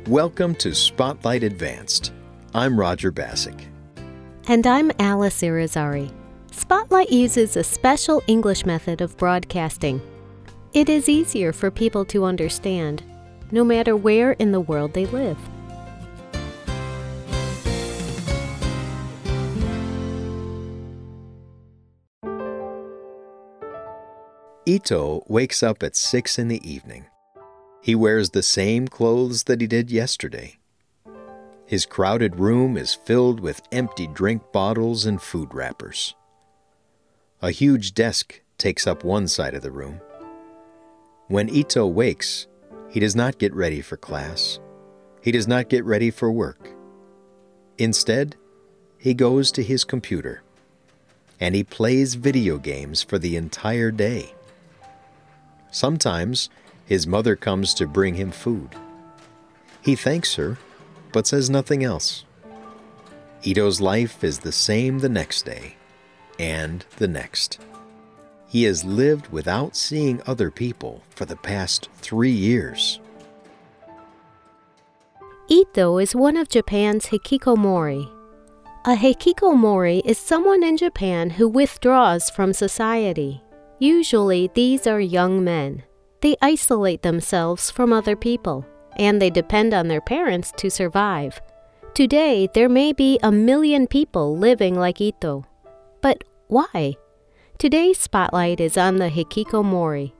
Welcome to Spotlight Advanced. I'm Roger Bassick. And I'm Alice Irizarry. Spotlight uses a special English method of broadcasting. It is easier for people to understand, no matter where in the world they live. Ito wakes up at 6 in the evening. He wears the same clothes that he did yesterday. His crowded room is filled with empty drink bottles and food wrappers. A huge desk takes up one side of the room. When Ito wakes, he does not get ready for class. He does not get ready for work. Instead, he goes to his computer, and he plays video games for the entire day. Sometimes, his mother comes to bring him food. He thanks her, but says nothing else. Ito's life is the same the next day, and the next. He has lived without seeing other people for the past 3 years. Ito is one of Japan's hikikomori. A hikikomori is someone in Japan who withdraws from society. Usually, these are young men. They isolate themselves from other people, and they depend on their parents to survive. Today, there may be 1 million people living like Ito. But why? Today's spotlight is on the hikikomori.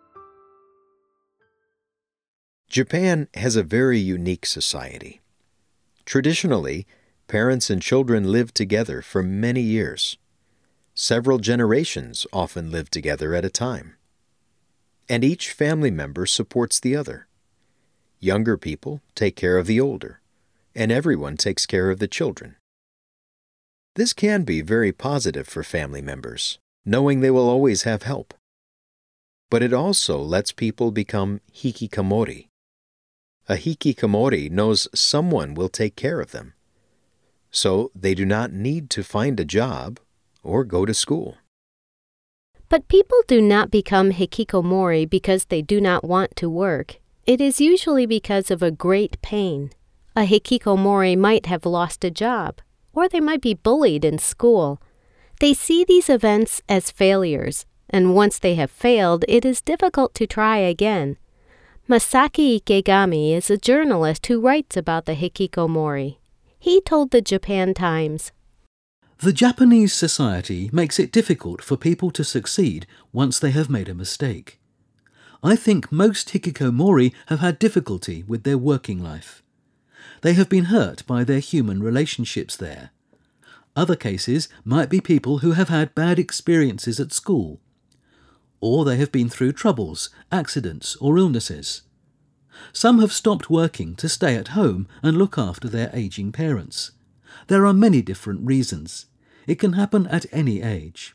Japan has a very unique society. Traditionally, parents and children live together for many years. Several generations often live together at a time. And each family member supports the other. Younger people take care of the older, and everyone takes care of the children. This can be very positive for family members, knowing they will always have help. But it also lets people become hikikomori. A hikikomori knows someone will take care of them, so they do not need to find a job or go to school. But people do not become hikikomori because they do not want to work. It is usually because of a great pain. A hikikomori might have lost a job, or they might be bullied in school. They see these events as failures, and once they have failed, it is difficult to try again. Masaki Ikegami is a journalist who writes about the hikikomori. He told the Japan Times, "The Japanese society makes it difficult for people to succeed once they have made a mistake. I think most hikikomori have had difficulty with their working life. They have been hurt by their human relationships there. Other cases might be people who have had bad experiences at school, or they have been through troubles, accidents, or illnesses. Some have stopped working to stay at home and look after their aging parents. There are many different reasons. It can happen at any age."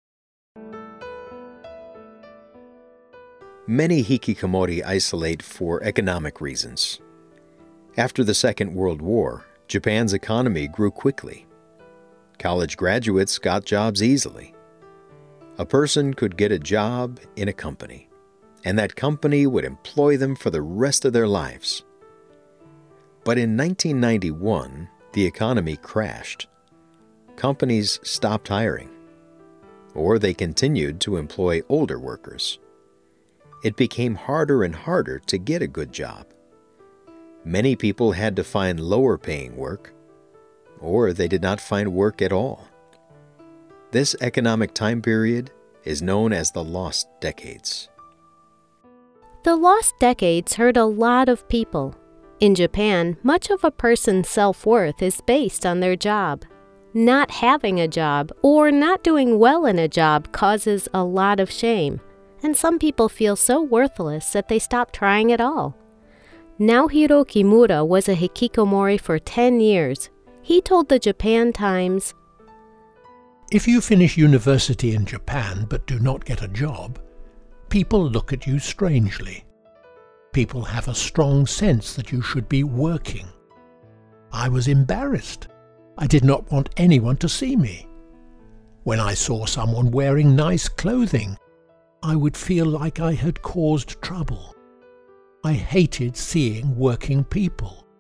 Many hikikomori isolate for economic reasons. After the Second World War, Japan's economy grew quickly. College graduates got jobs easily. A person could get a job in a company, and that company would employ them for the rest of their lives. But in 1991, the economy crashed. Companies stopped hiring, or they continued to employ older workers. It became harder and harder to get a good job. Many people had to find lower-paying work, or they did not find work at all. This economic time period is known as the Lost Decades. The lost decades hurt a lot of people. In Japan, much of a person's self-worth is based on their job. Not having a job or not doing well in a job causes a lot of shame, and some people feel so worthless that they stop trying at all. Naohiro Kimura was a hikikomori for 10 years. He told the Japan Times, "If you finish university in Japan but do not get a job, people look at you strangely. People have a strong sense that you should be working. I was embarrassed. I did not want anyone to see me. When I saw someone wearing nice clothing, I would feel like I had caused trouble. I hated seeing working people.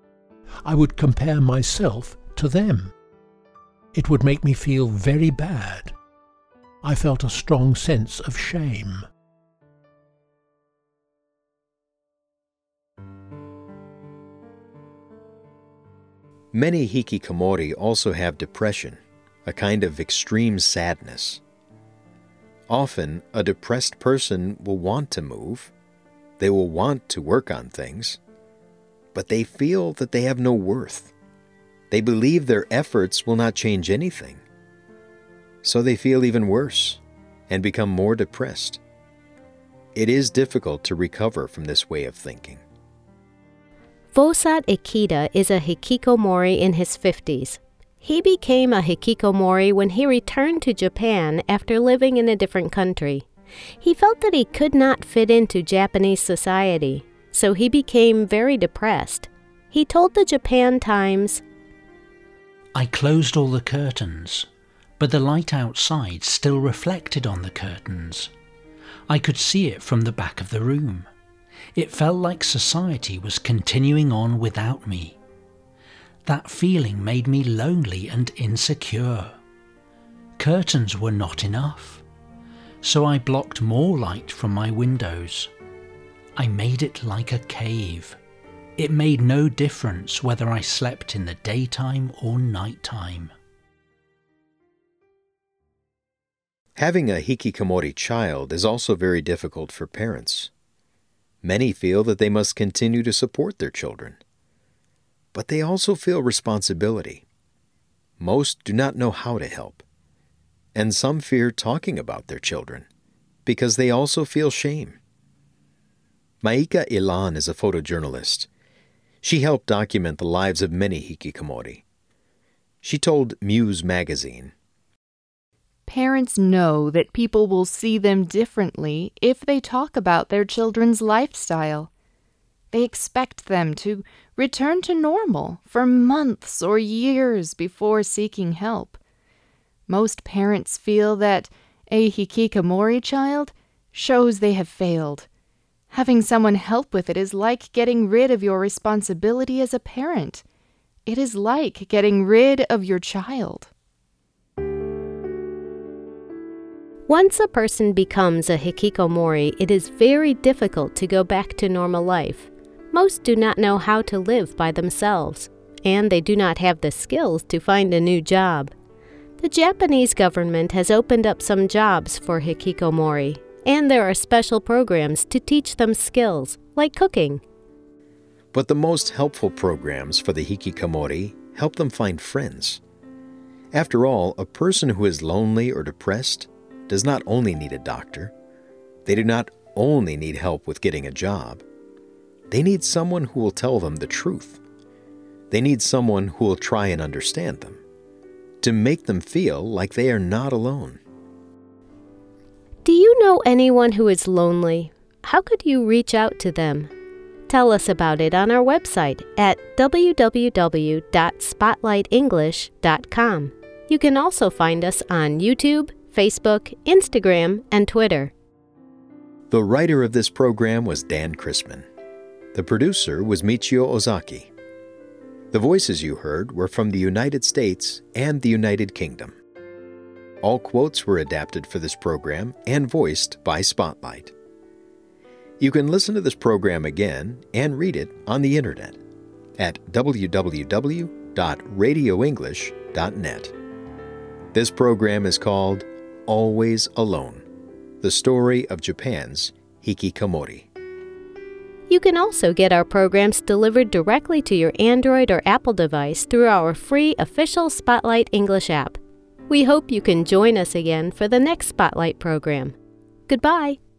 I would compare myself to them. It would make me feel very bad. I felt a strong sense of shame. Many hikikomori also have depression, a kind of extreme sadness. Often, a depressed person will want to move, they will want to work on things, but they feel that they have no worth. They believe their efforts will not change anything. So they feel even worse and become more depressed. It is difficult to recover from this way of thinking. Vosat Ikeda is a hikikomori in his 50s. He became a hikikomori when he returned to Japan after living in a different country. He felt that he could not fit into Japanese society, so he became very depressed. He told the Japan Times, "I closed all the curtains, but the light outside still reflected on the curtains. I could see it from the back of the room. It felt like society was continuing on without me. That feeling made me lonely and insecure. Curtains were not enough, so I blocked more light from my windows. I made it like a cave. It made no difference whether I slept in the daytime or nighttime." Having a hikikomori child is also very difficult for parents. Many feel that they must continue to support their children. But they also feel responsibility. Most do not know how to help. And some fear talking about their children because they also feel shame. Maika Ilan is a photojournalist. She helped document the lives of many hikikomori. She told Muse magazine, "Parents know that people will see them differently if they talk about their children's lifestyle. They expect them to return to normal for months or years before seeking help. Most parents feel that a hikikomori child shows they have failed. Having someone help with it is like getting rid of your responsibility as a parent. It is like getting rid of your child." Once a person becomes a hikikomori, it is very difficult to go back to normal life. Most do not know how to live by themselves, and they do not have the skills to find a new job. The Japanese government has opened up some jobs for hikikomori, and there are special programs to teach them skills, like cooking. But the most helpful programs for the hikikomori help them find friends. After all, a person who is lonely or depressed does not only need a doctor. They do not only need help with getting a job. They need someone who will tell them the truth. They need someone who will try and understand them, to make them feel like they are not alone. Do you know anyone who is lonely? How could you reach out to them? Tell us about it on our website at www.spotlightenglish.com. You can also find us on YouTube, Facebook, Instagram, and Twitter. The writer of this program was Dan Chrisman. The producer was Michio Ozaki. The voices you heard were from the United States and the United Kingdom. All quotes were adapted for this program and voiced by Spotlight. You can listen to this program again and read it on the internet at www.radioenglish.net. This program is called Always Alone, the story of Japan's hikikomori. You can also get our programs delivered directly to your Android or Apple device through our free official Spotlight English app. We hope you can join us again for the next Spotlight program. Goodbye.